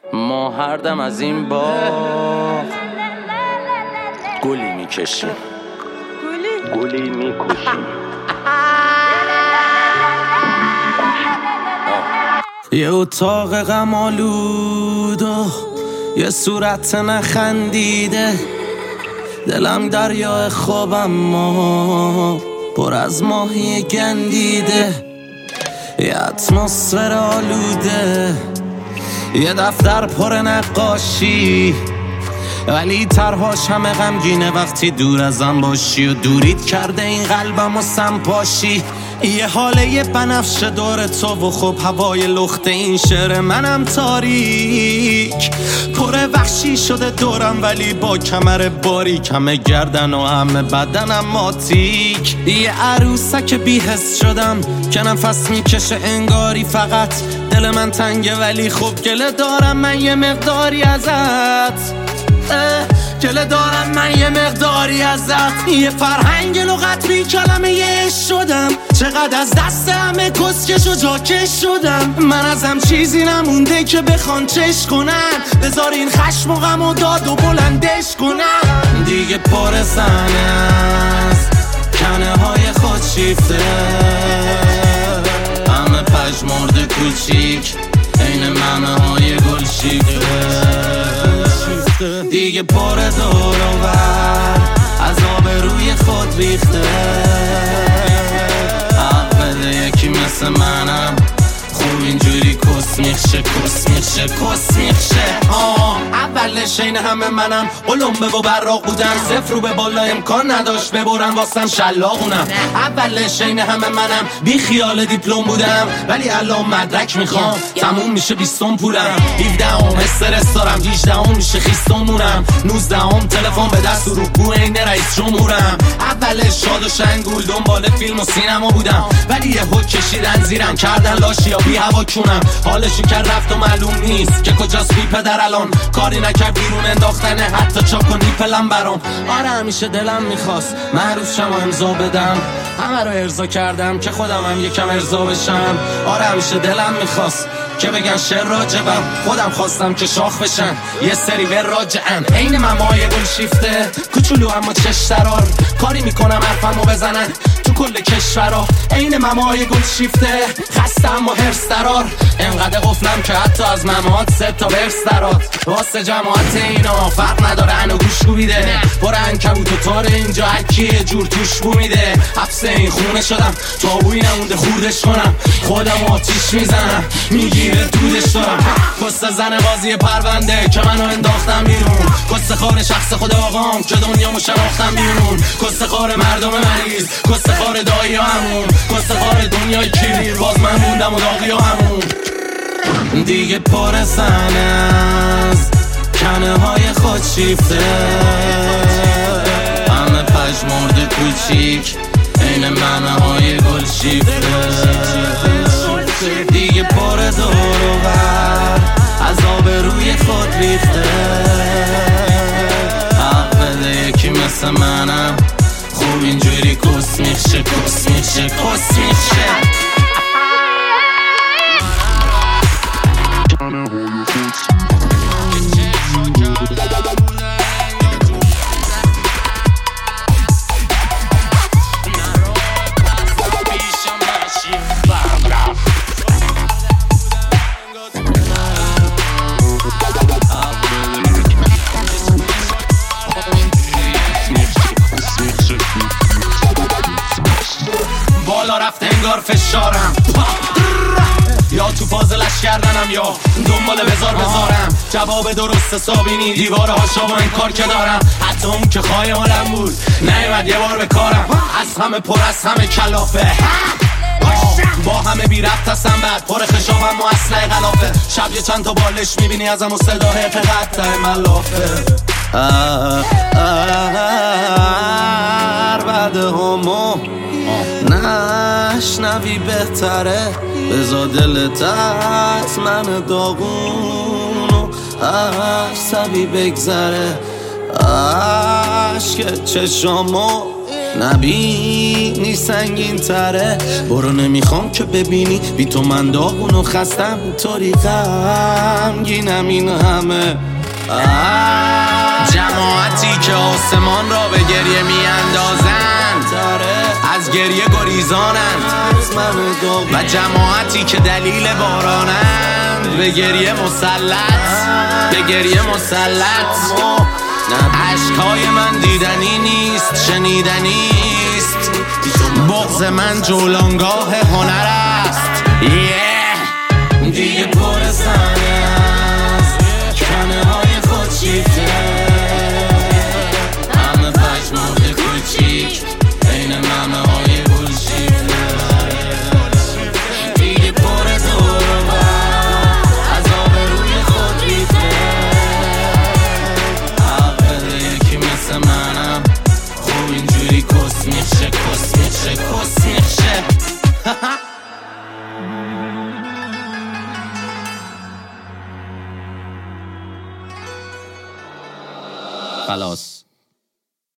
ما هر دم از این باغ گلی میکشیم، گلی میکشیم. یه اتاق غم آلود و یه صورت نخندیده، دلم دریا خوابم ما پر از ماهی گندیده، یه اتمسفر آلوده، یه دفتر پر نقاشی، ولی طرحاش همه غمگینه وقتی دور ازم باشی و دوریت کرده این قلبم و سمپاشی. یه حاله یه بنفشه دور تو و خب هوای لخت این شعر منم تاریک، پر وحشی شده دورم ولی با کمر باریک، همه گردن و همه بدنم ماتیک. یه عروسک بی‌حس شدم که نفس میکشه انگاری فقط دل من تنگه، ولی خب گله دارم من یه مقداری ازت، گله دارم من یه مقداری ازت. یه فرهنگ لغت بی کلمه یه شدم، چقدر از دست همه کسکش و جاکش شدم. من ازم چیزی نمونده که بخوان چش کنن، بذار این خشم و غم و داد و بلندش کنن. دیگه پر زنه از کنه های خود شیفته، همه پژمرده کوچیک این ممه های گل شیفته. دیگه پر دور و بر از آب روی خود ریخته، حق بده یکی مثل منم خوب اینجوری کس میخشه اولش این همه منم قلمبه و براق بودم، صفر رو به بالا امکان نداشت ببرن واسم شلاقونم. اولش این همه منم بی خیال دیپلم بودم، ولی الان مدرک میخوام تموم میشه 20 پولم. 17ام استرس دارم، 18ام میشه خیستمونم، 19ام تلفن به دست و رو این رئیس جمهورم. اولش شاد و شنگول دنبال فیلم و سینما بودم، ولی یه حک کشیدن زیرم کردن لاشیا بی هوا کونم. حالشو کرد رفت و معلوم نیست که کجاست بی پدر الان، کاری نکرد بیرون انداختنه حتی چاک و نیپلم برام. آره همیشه دلم میخواست معروف شم و امضا بدم، همه رو ارضا کردم که خودم هم یکم ارضا بشم. آره همیشه دلم میخواست که بگن شعر راجبم، خودم خواستم که شاخ بشن یه سری ور راجعن. عین ممای گل شیفته کوچولو اما چش درار، کاری میکنم حرفمو بزنن تو کل کشورا. عین ممای گل شیفته خسته اما حرص درار، انقدر قفلم که حتی از ممات 3 تا ورس درات. واسه جماعت اینا فرق نداره انو گوش بیده، پر عنکبوت و تار اینجا هکی یه جور توش بو میده. حبس این خونه شدم تابوی نمونده خوردش کنم، خودم آتیش میزنم میگیره دودش دارم. کست زن بازی پرونده که منو انداختم بیرون، کست خار شخص خود آقام که دنیامو شناختم بیرون، کست خار مردم مریض، کست خار دایی همون، کست خار دنیای کلیر، باز من موندم و داغی همون. دیگه پر زن از کنه های خود شیفته، همه پژمرده کوچیک این ممه های گل شیفته. دیگه پر دور و بر از آب روی خود ریخته، حق بده یکی مثل منم خوب اینجوری کس میخشه بالا رفت انگار فشارم، یا تو فاز لش کردنم یا دنبال بذارم. جواب درست حسابی دیواره هاشا با این کار که دارم، حتی اون که خواهی حالم بود نیومد یه بار به کارم. از همه پر از همه کلافه، با همه بی ربط هستم بعد پر خشابم و اسلحه غلافه. شب یه چند تا بالش میبینی ازم و صدا حق قطع ملافه. بده همو نشنوی بهتره، بزا دلت از من داغون و عصبی بگذره. عشق چشامو نبینی سنگین تره، برو نمیخوام که ببینی بی تو من داغون و خستم، طوری غمگینم این همه. جماعتی که آسمان را به گریه میاندازند، از گریه گریزانند، و جماعتی که دلیل بارانند، به گریه مسلط، به گریه مسلط. عشقای من دیدنی نیست، شنیدنی است، بغض من جولانگاه هنر است. دیگه پر سنه است، کنه های خود شیفته، همه پشمرد کوچیک این ممه های گل شیفته. دیگه پر دور و بر از آب روی خود ریخته، حق یکی مثل منم خوب اینجوری کس میشه، کس میشه، کس میشه. خلاص.